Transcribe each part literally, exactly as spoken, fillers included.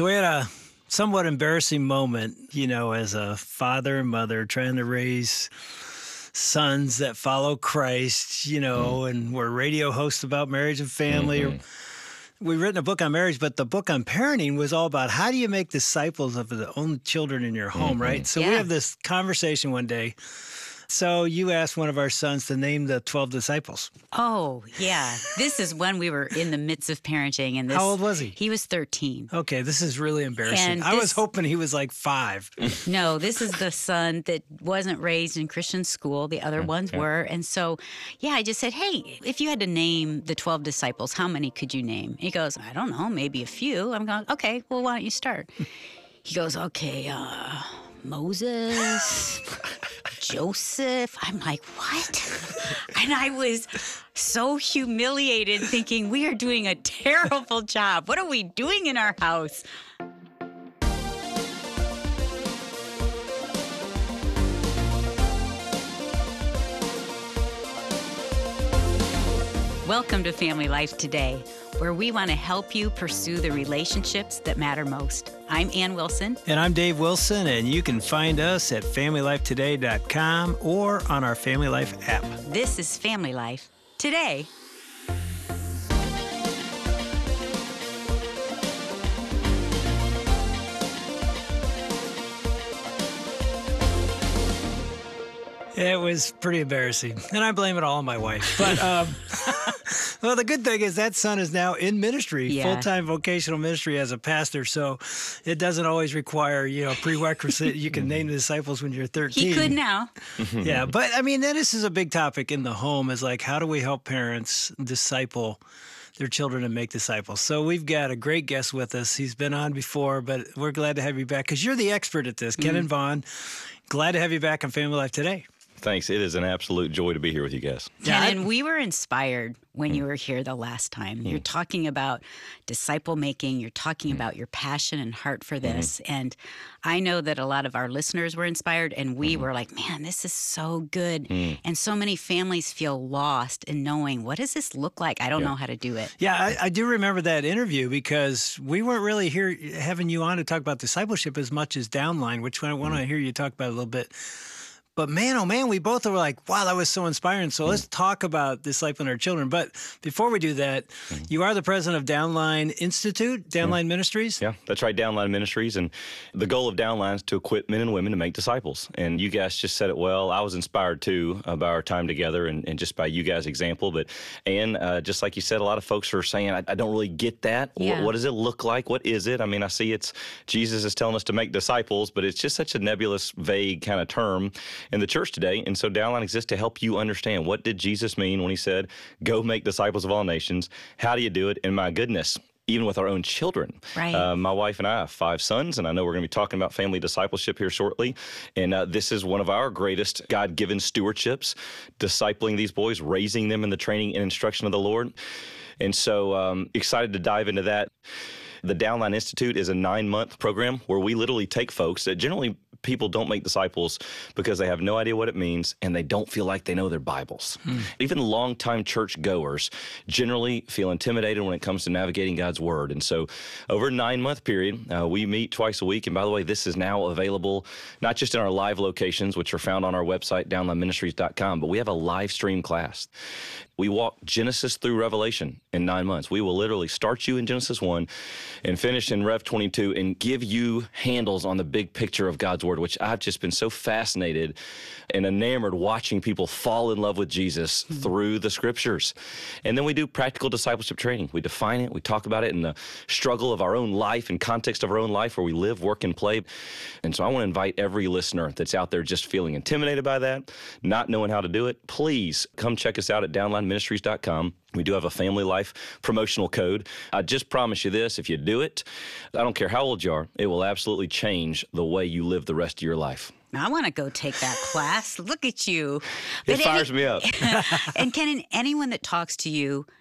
So we had a somewhat embarrassing moment, you know, as a father and mother trying to raise sons that follow Christ, you know, mm. and we're radio hosts about marriage and family. Mm-hmm. We've written a book on marriage, but the book on parenting was all about how do you make disciples of the own children in your home, mm-hmm. right? So yeah. we have this conversation one day. So you asked one of our sons to name the twelve disciples. Oh, yeah. This is when we were in the midst of parenting. And this, how old was he? He was thirteen. Okay, this is really embarrassing. And I this, was hoping he was like five. No, this is the son that wasn't raised in Christian school. The other ones yeah. were. And so, yeah, I just said, hey, if you had to name the twelve disciples, how many could you name? He goes, I don't know, maybe a few. I'm going, okay, well, why don't you start? He goes, okay, uh, Moses... Joseph. I'm like, what? And I was so humiliated thinking, we are doing a terrible job. What are we doing in our house? Welcome to Family Life Today, where we want to help you pursue the relationships that matter most. I'm Ann Wilson. And I'm Dave Wilson, and you can find us at family life today dot com or on our Family Life app. This is Family Life Today. It was pretty embarrassing, and I blame it all on my wife. But, um, well, the good thing is that son is now in ministry, yeah. full-time vocational ministry as a pastor, so it doesn't always require, you know, prerequisite. You can name the disciples when you're thirteen. He could now. Yeah, but, I mean, this is a big topic in the home, is like, how do we help parents disciple their children and make disciples? So we've got a great guest with us. He's been on before, but we're glad to have you back, because you're the expert at this. Mm. Ken and Vaughn, glad to have you back on Family Life Today. Thanks. It is an absolute joy to be here with you guys. Yeah, and we were inspired when mm. you were here the last time. Mm. You're talking about disciple making. You're talking mm. about your passion and heart for this. Mm. And I know that a lot of our listeners were inspired, and we mm. were like, man, this is so good. Mm. And so many families feel lost in knowing, what does this look like? I don't yeah. know how to do it. Yeah, I, I do remember that interview, because we weren't really here having you on to talk about discipleship as much as downline, which I want to mm. hear you talk about a little bit. But man, oh man, we both were like, wow, that was so inspiring. So mm. let's talk about discipling our children. But before we do that, mm. you are the president of Downline Institute, Downline mm. Ministries? Yeah, that's right, Downline Ministries. And the goal of Downline is to equip men and women to make disciples. And you guys just said it well. I was inspired, too, by our time together and, and just by you guys' example. But, Ann, uh, just like you said, a lot of folks are saying, I, I don't really get that. Yeah. What, what does it look like? What is it? I mean, I see it's Jesus is telling us to make disciples, but it's just such a nebulous, vague kind of term in the church today. And so Downline exists to help you understand, what did Jesus mean when he said, go make disciples of all nations? How do you do it? And my goodness, even with our own children. Right. Uh, my wife and I have five sons, and I know we're going to be talking about family discipleship here shortly. And uh, this is one of our greatest God-given stewardships, discipling these boys, raising them in the training and instruction of the Lord. And so um, excited to dive into that. The Downline Institute is a nine-month program where we literally take folks that generally people don't make disciples because they have no idea what it means and they don't feel like they know their Bibles. Hmm. Even longtime church goers generally feel intimidated when it comes to navigating God's Word. And so over a nine-month period, uh, we meet twice a week. And by the way, this is now available not just in our live locations, which are found on our website, downline ministries dot com, but we have a live stream class. We walk Genesis through Revelation in nine months. We will literally start you in Genesis one and finish in Rev twenty-two and give you handles on the big picture of God's Word, which I've just been so fascinated and enamored watching people fall in love with Jesus mm-hmm. through the Scriptures. And then we do practical discipleship training. We define it. We talk about it in the struggle of our own life and context of our own life where we live, work, and play. And so I want to invite every listener that's out there just feeling intimidated by that, not knowing how to do it, please come check us out at downline ministries dot com. We do have a Family Life promotional code. I just promise you this, if you do it, I don't care how old you are, it will absolutely change the way you live the rest of your life. I want to go take that class. Look at you. It but fires any, me up. And Ken, anyone that talks to you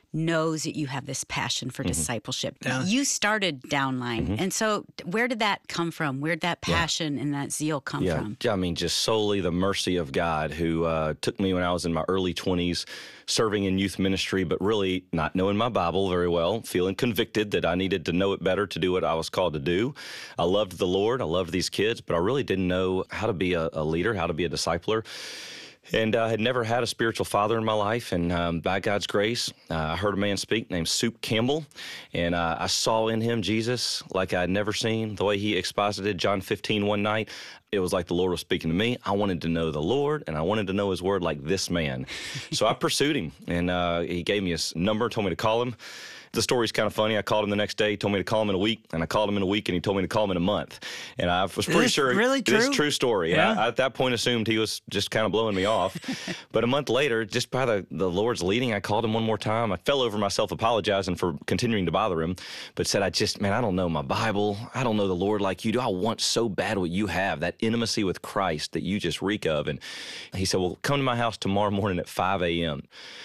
knows that you have this passion for mm-hmm. discipleship. Yeah. You started Downline. Mm-hmm. And so where did that come from? Where did that passion yeah. and that zeal come yeah. from? I mean, just solely the mercy of God who uh, took me when I was in my early twenties, serving in youth ministry, but really not knowing my Bible very well, feeling convicted that I needed to know it better to do what I was called to do. I loved the Lord. I loved these kids, but I really didn't know how to be a, a leader, how to be a discipler. And I uh, had never had a spiritual father in my life. And um, by God's grace, uh, I heard a man speak named Soup Campbell. And uh, I saw in him Jesus like I'd never seen. The way he exposited John fifteen one night, it was like the Lord was speaking to me. I wanted to know the Lord, and I wanted to know his word like this man. So I pursued him, and uh, he gave me his number, told me to call him. The story's kind of funny. I called him the next day, told me to call him in a week, and I called him in a week, and he told me to call him in a month. And I was pretty Is sure really true? It's a true story. Yeah. And I, I, at that point, assumed he was just kind of blowing me off. But a month later, just by the, the Lord's leading, I called him one more time. I fell over myself apologizing for continuing to bother him, but said, I just, man, I don't know my Bible. I don't know the Lord like you do. I want so bad what you have, that intimacy with Christ that you just reek of. And he said, well, come to my house tomorrow morning at five a.m.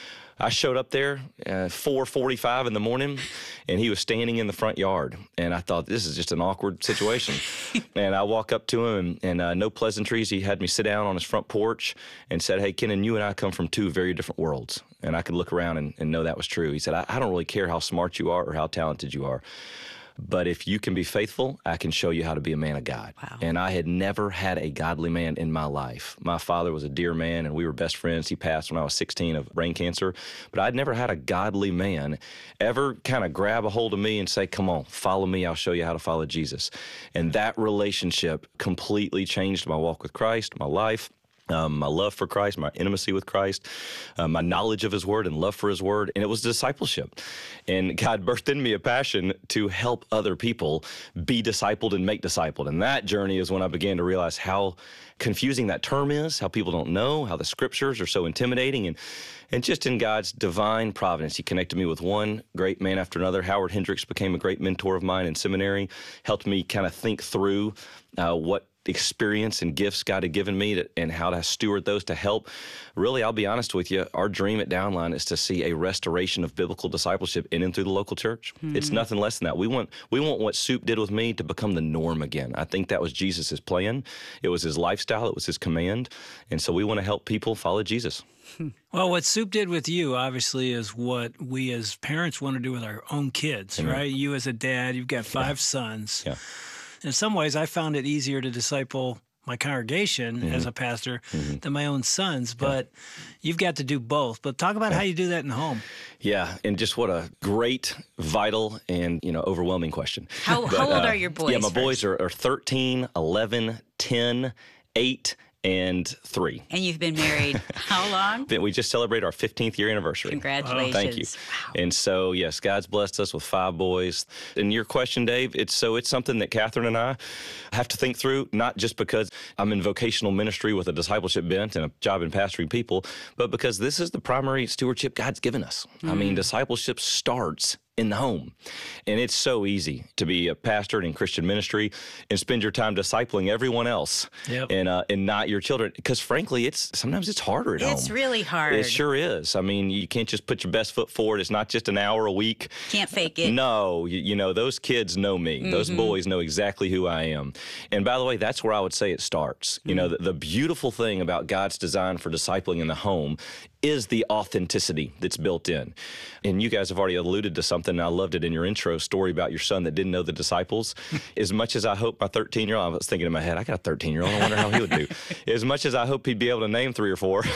I showed up there uh, four forty-five in the morning, and he was standing in the front yard. And I thought, this is just an awkward situation. And I walk up to him, and, and uh, no pleasantries. He had me sit down on his front porch and said, hey, Kenan, you and I come from two very different worlds. And I could look around and, and know that was true. He said, I, I don't really care how smart you are or how talented you are. But if you can be faithful, I can show you how to be a man of God. Wow. And I had never had a godly man in my life. My father was a dear man, and we were best friends. He passed when I was sixteen of brain cancer. But I'd never had a godly man ever kind of grab a hold of me and say, come on, follow me. I'll show you how to follow Jesus. And that relationship completely changed my walk with Christ, my life. Um, my love for Christ, my intimacy with Christ, uh, my knowledge of his word and love for his word, and it was discipleship. And God birthed in me a passion to help other people be discipled and make discipled. And that journey is when I began to realize how confusing that term is, how people don't know, how the scriptures are so intimidating. And and just in God's divine providence, he connected me with one great man after another. Howard Hendricks became a great mentor of mine in seminary, helped me kind of think through uh, what experience and gifts God had given me to, and how to steward those to help. Really, I'll be honest with you, our dream at Downline is to see a restoration of biblical discipleship in and through the local church. Mm-hmm. It's nothing less than that. We want we want what Soup did with me to become the norm again. I think that was Jesus' plan. It was his lifestyle. It was his command. And so we want to help people follow Jesus. Well, what Soup did with you, obviously, is what we as parents want to do with our own kids, mm-hmm. right? You as a dad, you've got five yeah. sons. Yeah. In some ways, I found it easier to disciple my congregation mm-hmm. as a pastor mm-hmm. than my own sons, but yeah. you've got to do both. But talk about yeah. how you do that in the home. Yeah, and just what a great, vital, and, you know, overwhelming question. How, but, how old uh, are your boys? Yeah, my first? boys are, are thirteen, eleven, ten, eight, and three. And you've been married how long? We just celebrated our fifteenth year anniversary. Congratulations. Thank you. Wow. And so, yes, God's blessed us with five boys. And your question, Dave, it's so it's something that Catherine and I have to think through, not just because I'm in vocational ministry with a discipleship bent and a job in pastoring people, but because this is the primary stewardship God's given us. Mm. I mean, discipleship starts in the home. And it's so easy to be a pastor in Christian ministry and spend your time discipling everyone else yep. and uh, and not your children. Because frankly, it's sometimes it's harder at it's home. It's really hard. It sure is. I mean, you can't just put your best foot forward. It's not just an hour a week. Can't fake it. No, you, you know, those kids know me. Mm-hmm. Those boys know exactly who I am. And by the way, that's where I would say it starts. Mm-hmm. You know, the, the beautiful thing about God's design for discipling in the home is the authenticity that's built in. And you guys have already alluded to something, and I loved it in your intro story about your son that didn't know the disciples. As much as I hope my thirteen-year-old, I was thinking in my head, I got a thirteen-year-old, I wonder how he would do. As much as I hope he'd be able to name three or four,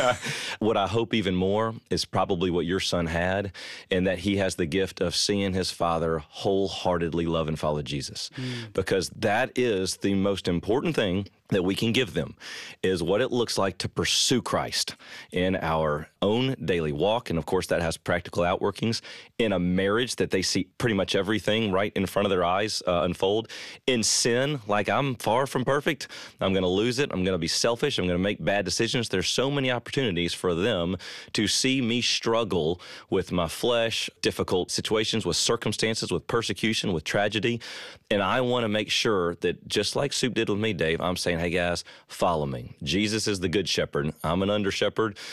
what I hope even more is probably what your son had, and that he has the gift of seeing his father wholeheartedly love and follow Jesus. Mm. Because that is the most important thing that we can give them, is what it looks like to pursue Christ in our own daily walk. And of course, that has practical outworkings in a marriage that they see pretty much everything right in front of their eyes uh, unfold. In sin, like I'm far from perfect. I'm going to lose it. I'm going to be selfish. I'm going to make bad decisions. There's so many opportunities for them to see me struggle with my flesh, difficult situations, with circumstances, with persecution, with tragedy. And I want to make sure that just like Soup did with me, Dave, I'm saying, hey guys, follow me. Jesus is the good shepherd. I'm an under shepherd, and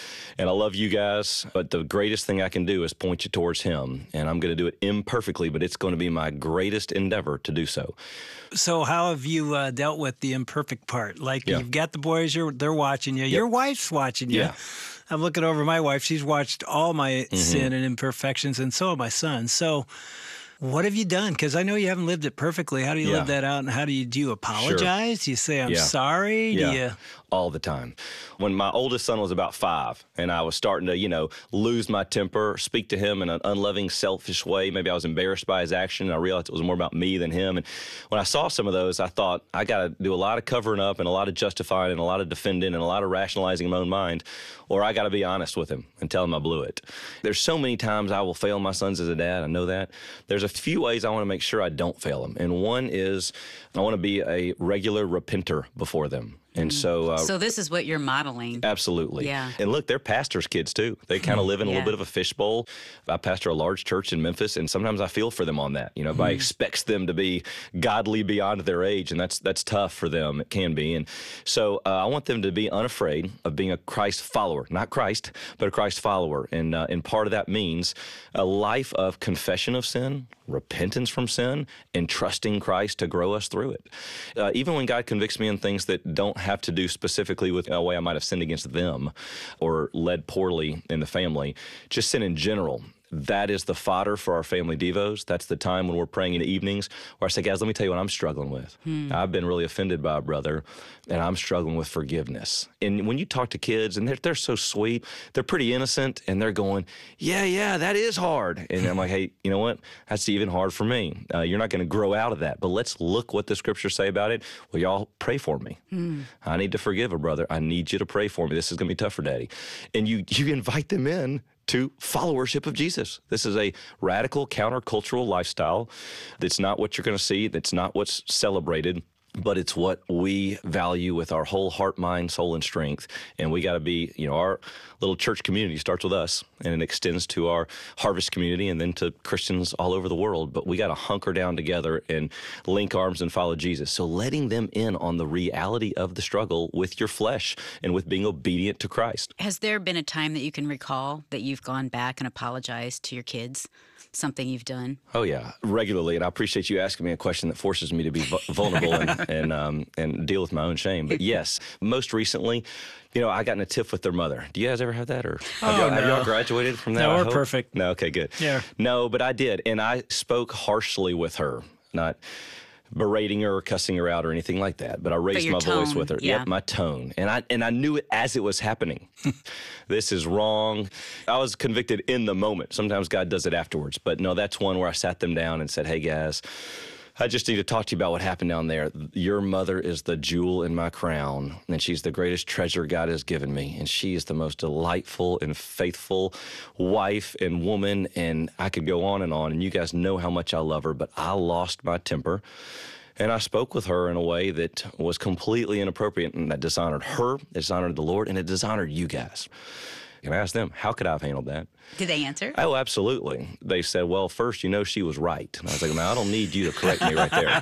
And I love you guys, but the greatest thing I can do is point you towards him. And I'm going to do it imperfectly, but it's going to be my greatest endeavor to do so. So how have you uh, dealt with the imperfect part? Like Yeah. you've got the boys, you're, they're watching you. Your wife's watching you. Yeah. I'm looking over my wife. She's watched all my sin and imperfections, and so have my son. So what have you done? Because I know you haven't lived it perfectly. How do you Yeah. live that out? And how do you do you apologize? Do you say, I'm Yeah. sorry? Yeah, Do you... all the time. When my oldest son was about five and I was starting to, you know, lose my temper, speak to him in an unloving, selfish way, maybe I was embarrassed by his action and I realized it was more about me than him. And when I saw some of those, I thought, I got to do a lot of covering up and a lot of justifying and a lot of defending and a lot of rationalizing in my own mind, or I got to be honest with him and tell him I blew it. There's so many times I will fail my sons as a dad. I know that. There's a few ways I want to make sure I don't fail them. And one is I want to be a regular repenter before them. And so, uh, So this is what you're modeling. absolutely. Yeah. And look, they're pastors' kids too. They kind of live in a Yeah. little bit of a fishbowl. I pastor a large church in Memphis, and sometimes I feel for them on that. You know, everybody expects them to be godly beyond their age, and that's that's tough for them. It can be. And so uh, I want them to be unafraid of being a Christ follower, not Christ, but a Christ follower. And uh, and part of that means a life of confession of sin, repentance from sin, and trusting Christ to grow us through it. Uh, even when God convicts me in things that don't have to do specifically with a way I might have sinned against them or led poorly in the family, just sin in general. That is the fodder for our family devos. That's the time when we're praying in the evenings where I say, guys, let me tell you what I'm struggling with. I've been really offended by a brother, and I'm struggling with forgiveness. And when you talk to kids, and they're, they're so sweet, they're pretty innocent, and they're going, yeah, yeah, that is hard. And I'm like, hey, you know what? That's even hard for me. Uh, you're not going to grow out of that. But let's look what the scriptures say about it. Will y'all pray for me? I need to forgive a brother. I need you to pray for me. This is going to be tough for Daddy. And you you invite them in to followership of Jesus. This is a radical countercultural lifestyle. That's not what you're going to see. That's not what's celebrated, but it's what we value with our whole heart, mind, soul, and strength. And we got to be, you know, our little church community starts with us, and it extends to our harvest community and then to Christians all over the world. But we got to hunker down together and link arms and follow Jesus. So letting them in on the reality of the struggle with your flesh and with being obedient to Christ. Has there been a time that you can recall that you've gone back and apologized to your kids? Something you've done? Oh, yeah, regularly. And I appreciate you asking me a question that forces me to be vu- vulnerable and and, um, and deal with my own shame. But yes, most recently, you know, I got in a tiff with their mother. Do you guys ever have that? Or have, Oh, y'all, have no. y'all graduated from that? No, I we're hope? perfect. No, okay, good. Yeah. No, but I did. And I spoke harshly with her, not berating her or cussing her out or anything like that. But I raised your my voice tone, with her. yeah. Yep, my tone. And I and I knew it as it was happening. This is wrong. I was convicted in the moment. Sometimes God does it afterwards. But no, that's one where I sat them down and said, hey, guys, I just need to talk to you about what happened down there. Your mother is the jewel in my crown, and she's the greatest treasure God has given me. And she is the most delightful and faithful wife and woman. And I could go on and on. And you guys know how much I love her, but I lost my temper. And I spoke with her in a way that was completely inappropriate, and that dishonored her, it dishonored the Lord, and it dishonored you guys. And I asked them, how could I have handled that? Did they answer? Oh, absolutely. They said, well, first, you know, she was right. And I was like, man, I don't need you to correct me right there.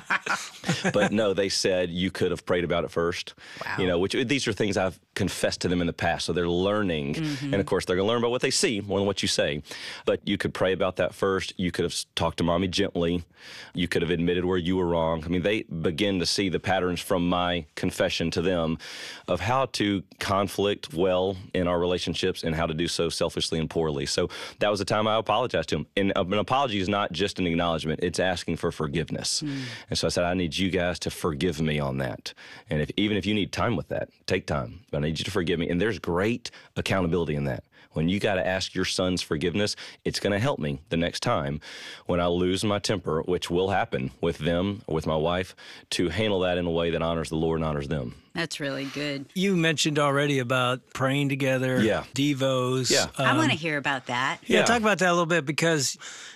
But no, they said you could have prayed about it first. Wow. You know, which these are things I've confessed to them in the past. So they're learning. Mm-hmm. And of course, they're going to learn about what they see more than what you say. But you could pray about that first. You could have talked to mommy gently. You could have admitted where you were wrong. I mean, they begin to see the patterns from my confession to them of how to conflict well in our relationships and how to do so selfishly and poorly. So that was the time I apologized to him. And an apology is not just an acknowledgement. It's asking for forgiveness. Mm. And so I said, I need you guys to forgive me on that. And if even if you need time with that, take time. But I need you to forgive me. And there's great accountability in that. When you got to ask your son's forgiveness, it's going to help me the next time when I lose my temper, which will happen with them or with my wife, to handle that in a way that honors the Lord and honors them. That's really good. You mentioned already about praying together, Yeah. devos. Yeah. I um, want to hear about that. Yeah, Yeah. talk about that a little bit, because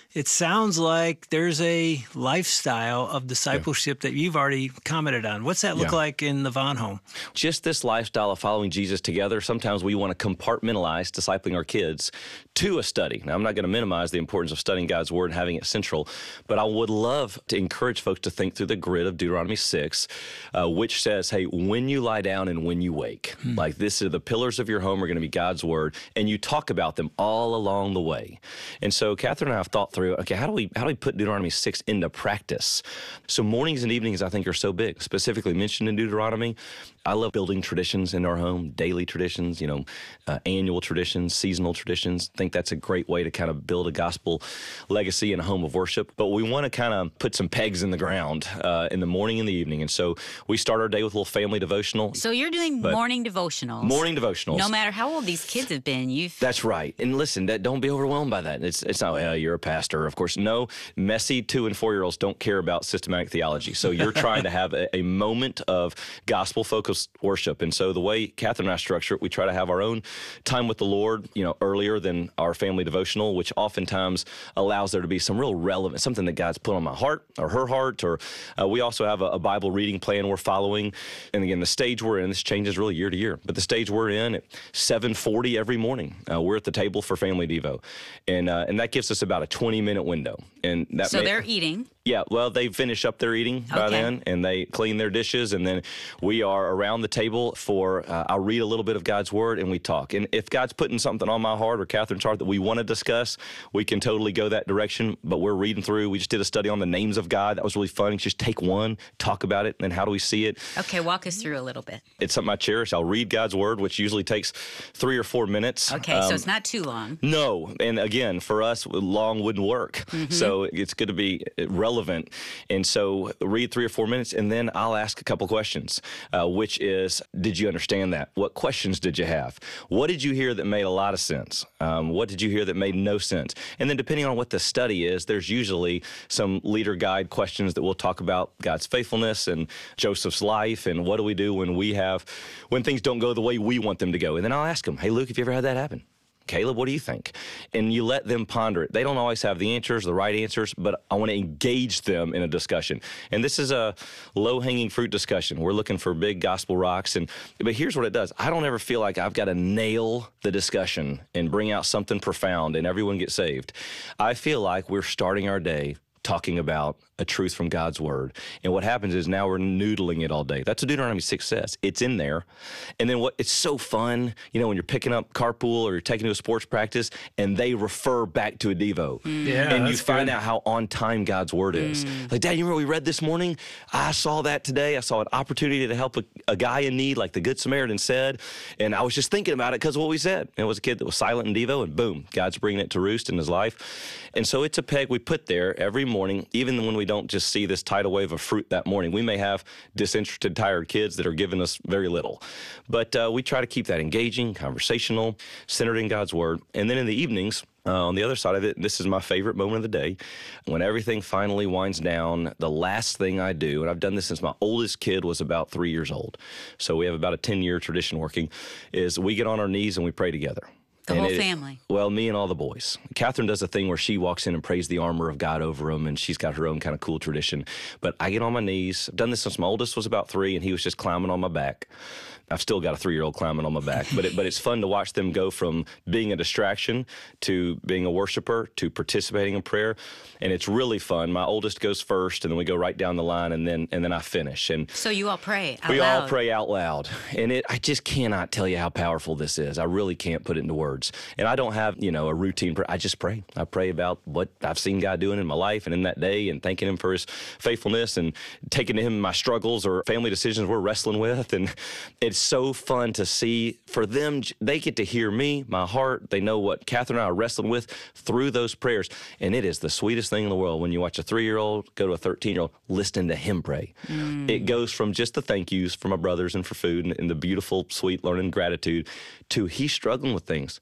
it sounds like there's a lifestyle of discipleship yeah. that you've already commented on. What's that look yeah. like in the Vaughn home? Just this lifestyle of following Jesus together. Sometimes we want to compartmentalize discipling our kids to a study. Now, I'm not going to minimize the importance of studying God's Word and having it central, but I would love to encourage folks to think through the grid of Deuteronomy six, uh, which says, hey, when you lie down and when you wake, hmm. like this is the pillars of your home are going to be God's Word, and you talk about them all along the way. And so Catherine and I have thought through, okay, how do we how do we put Deuteronomy six into practice? So mornings and evenings, I think, are so big, specifically mentioned in Deuteronomy. I love building traditions in our home, daily traditions, you know, uh, annual traditions, seasonal traditions. I think that's a great way to kind of build a gospel legacy in a home of worship. But we want to kind of put some pegs in the ground uh, in the morning and the evening. And so we start our day with a little family devotional. So you're doing morning devotionals. Morning devotionals. No matter how old these kids have been, you've... That's right. And listen, that, don't be overwhelmed by that. It's it's not, well, you're a pastor. Of course, no, messy two and four-year-olds don't care about systematic theology. So you're trying to have a, a moment of gospel-focused worship. And so the way Catherine and I structure it, we try to have our own time with the Lord, you know, earlier than our family devotional, which oftentimes allows there to be some real relevant, something that God's put on my heart or her heart, or uh, we also have a, a Bible reading plan we're following. And again, the stage we're in, this changes really year to year, but the stage we're in at seven forty every morning, uh, we're at the table for Family Devo. And uh, and that gives us about a twenty minute window. And that So may, they're eating. Yeah, well, they finish up their eating by okay. then, and they clean their dishes, and then we are around the table for, uh, I'll read a little bit of God's Word, and we talk. And if God's putting something on my heart or Catherine's heart that we want to discuss, we can totally go that direction, but we're reading through. We just did a study on the names of God. That was really fun. Just take one, talk about it, and how do we see it? Okay, walk us through a little bit. It's something I cherish. I'll read God's Word, which usually takes three or four minutes. Okay, um, so it's not too long. No, and again, for us, long wouldn't work. Mm-hmm. So it's good to be relevant. And so read three or four minutes, and then I'll ask a couple questions, uh, which is, did you understand that? What questions did you have? What did you hear that made a lot of sense? Um, what did you hear that made no sense? And then depending on what the study is, there's usually some leader guide questions that we'll talk about God's faithfulness and Joseph's life, and what do we do when we have, when things don't go the way we want them to go. And then I'll ask them, hey, Luke, have you ever had that happen? Caleb, what do you think? And you let them ponder it. They don't always have the answers, the right answers, but I want to engage them in a discussion. And this is a low-hanging fruit discussion. We're looking for big gospel rocks. And but here's what it does. I don't ever feel like I've got to nail the discussion and bring out something profound and everyone get saved. I feel like we're starting our day talking about a truth from God's Word. And what happens is now we're noodling it all day. That's what Deuteronomy six says. It's in there. And then what? It's so fun, you know, when you're picking up carpool or you're taking to a sports practice and they refer back to a Devo. Mm. Yeah, and you find good. out how on time God's Word is. Mm. Like, Dad, you remember what we read this morning? I saw that today. I saw an opportunity to help a, a guy in need, like the Good Samaritan said. And I was just thinking about it because of what we said. And it was a kid that was silent in Devo, and boom, God's bringing it to roost in his life. And so it's a peg we put there every morning, even when we don't just see this tidal wave of fruit that morning. We may have disinterested, tired kids that are giving us very little. But uh, we try to keep that engaging, conversational, centered in God's Word. And then in the evenings, Uh, on the other side of it, this is my favorite moment of the day. When everything finally winds down, the last thing I do, and I've done this since my oldest kid was about three years old, so we have about a ten-year tradition working, is we get on our knees and we pray together. The and whole it, family. Well, me and all the boys. Catherine does a thing where she walks in and prays the armor of God over them, and she's got her own kind of cool tradition. But I get on my knees. I've done this since my oldest was about three, and he was just climbing on my back. I've still got a three-year-old climbing on my back, but it, but it's fun to watch them go from being a distraction to being a worshiper to participating in prayer, and it's really fun. My oldest goes first, and then we go right down the line, and then and then I finish. And so you all pray out we loud. all pray out loud, and it I just cannot tell you how powerful this is. I really can't put it into words, and I don't have you know a routine prayer. I just pray. I pray about what I've seen God doing in my life and in that day, and thanking Him for His faithfulness, and taking to Him my struggles or family decisions we're wrestling with, and it's so fun to see for them. They get to hear me, my heart. They know what Catherine and I are wrestling with through those prayers. And it is the sweetest thing in the world when you watch a three-year-old go to a thirteen-year-old listening to him pray. Mm. It goes from just the thank yous for my brothers and for food and, and the beautiful, sweet learning gratitude to he's struggling with things.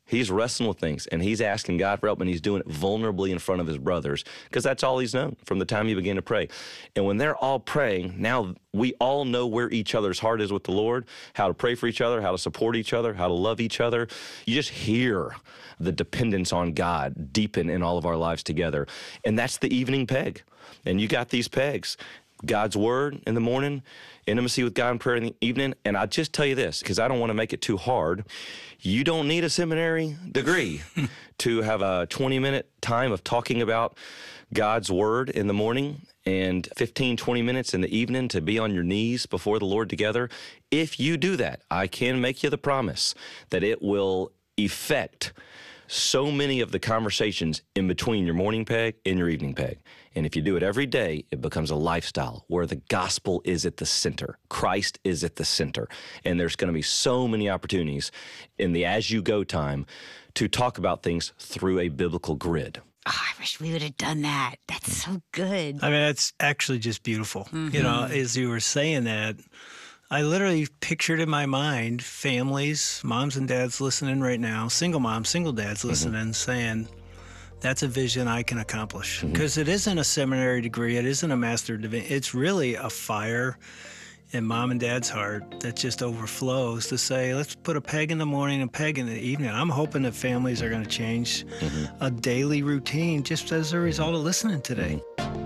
He's wrestling with things, and he's asking God for help, and he's doing it vulnerably in front of his brothers because that's all he's known from the time he began to pray. And when they're all praying, now we all know where each other's heart is with the Lord, how to pray for each other, how to support each other, how to love each other. You just hear the dependence on God deepen in all of our lives together. And that's the evening peg. And you got these pegs. God's word in the morning, intimacy with God in prayer in the evening. And I'll just tell you this, because I don't want to make it too hard. You don't need a seminary degree to have a twenty-minute time of talking about God's word in the morning and fifteen, twenty minutes in the evening to be on your knees before the Lord together. If you do that, I can make you the promise that it will affect so many of the conversations in between your morning peg and your evening peg. And if you do it every day, it becomes a lifestyle where the gospel is at the center. Christ is at the center. And there's going to be so many opportunities in the as-you-go time to talk about things through a biblical grid. Oh, I wish we would have done that. That's so good. I mean, that's actually just beautiful. Mm-hmm. You know, as you were saying that, I literally pictured in my mind families, moms and dads listening right now, single moms, single dads listening, mm-hmm. saying, that's a vision I can accomplish. Because mm-hmm. it isn't a seminary degree, it isn't a master degree. It's really a fire in mom and dad's heart that just overflows to say, let's put a peg in the morning and a peg in the evening. I'm hoping that families are going to change mm-hmm. a daily routine just as a result of listening today. Mm-hmm.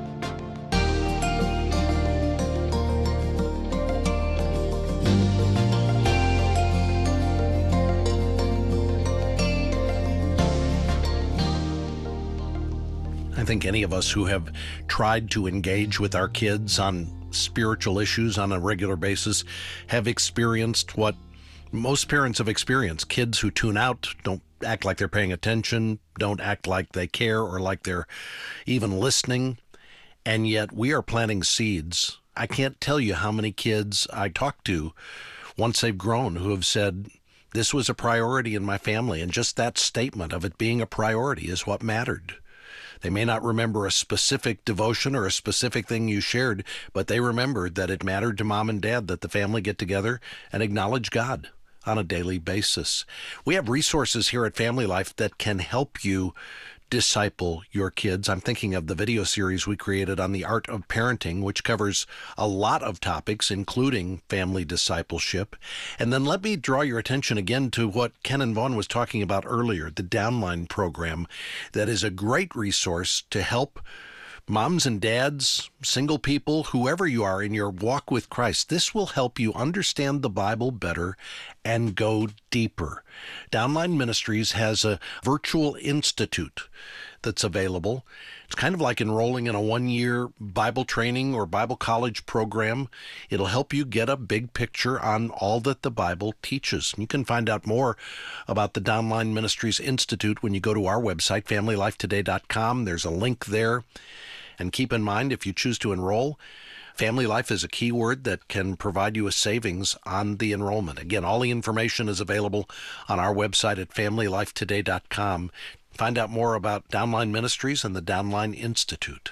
I think any of us who have tried to engage with our kids on spiritual issues on a regular basis have experienced what most parents have experienced. Kids who tune out, don't act like they're paying attention, don't act like they care or like they're even listening. And yet we are planting seeds. I can't tell you how many kids I talk to once they've grown who have said, this was a priority in my family. And just that statement of it being a priority is what mattered. They may not remember a specific devotion or a specific thing you shared, but they remembered that it mattered to mom and dad that the family get together and acknowledge God on a daily basis. We have resources here at Family Life that can help you disciple your kids. I'm thinking of the video series we created on the art of parenting, which covers a lot of topics, including family discipleship. And then let me draw your attention again to what Ken and Vaughn was talking about earlier, the Downline program, that is a great resource to help moms and dads, single people, whoever you are in your walk with Christ. This will help you understand the Bible better and go deeper. Downline Ministries has a virtual institute that's available. It's kind of like enrolling in a one-year Bible training or Bible college program. It'll help you get a big picture on all that the Bible teaches. You can find out more about the Downline Ministries Institute when you go to our website, family life today dot com. There's a link there. And keep in mind, if you choose to enroll, Family Life is a keyword that can provide you a savings on the enrollment. Again, all the information is available on our website at family life today dot com. Find out more about Downline Ministries and the Downline Institute.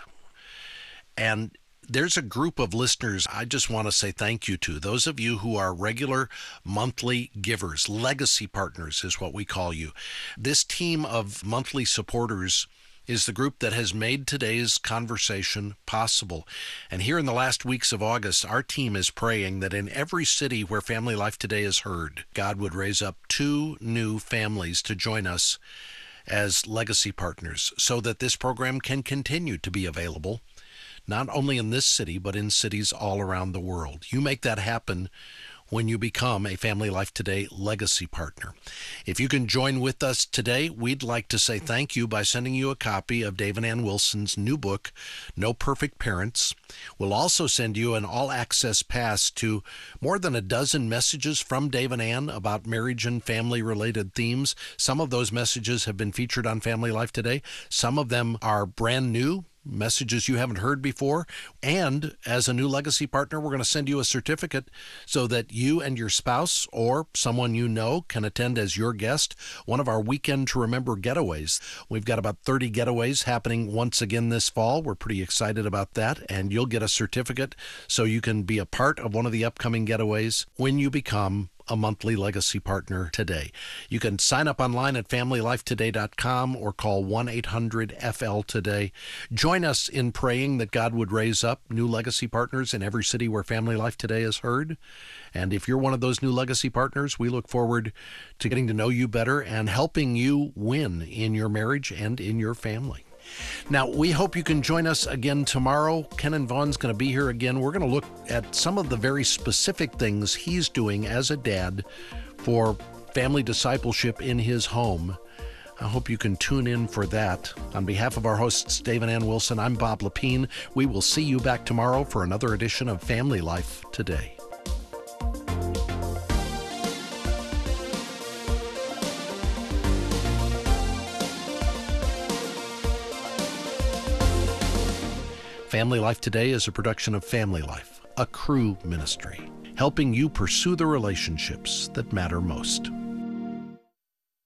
And there's a group of listeners I just want to say thank you to. Those of you who are regular monthly givers, legacy partners is what we call you. This team of monthly supporters is the group that has made today's conversation possible. And here in the last weeks of August, our team is praying that in every city where Family Life Today is heard, God would raise up two new families to join us as legacy partners so that this program can continue to be available, not only in this city, but in cities all around the world. You make that happen when you become a Family Life Today legacy partner. If you can join with us today, we'd like to say thank you by sending you a copy of Dave and Ann Wilson's new book, No Perfect Parents. We'll also send you an all-access pass to more than a dozen messages from Dave and Ann about marriage and family-related themes. Some of those messages have been featured on Family Life Today. Some of them are brand new, messages you haven't heard before. And as a new legacy partner, we're going to send you a certificate so that you and your spouse or someone you know can attend as your guest one of our Weekend to Remember getaways. We've got about thirty getaways happening once again this fall. We're pretty excited about that. And you'll get a certificate so you can be a part of one of the upcoming getaways when you become a monthly legacy partner today. You can sign up online at family life today dot com or call one eight hundred F L today. Join us in praying that God would raise up new legacy partners in every city where Family Life Today is heard. And if you're one of those new legacy partners, we look forward to getting to know you better and helping you win in your marriage and in your family. Now, we hope you can join us again tomorrow. Ken and Vaughn's going to be here again. We're going to look at some of the very specific things he's doing as a dad for family discipleship in his home. I hope you can tune in for that. On behalf of our hosts, Dave and Ann Wilson, I'm Bob Lepine. We will see you back tomorrow for another edition of Family Life Today. Family Life Today is a production of Family Life, a Cru ministry, helping you pursue the relationships that matter most.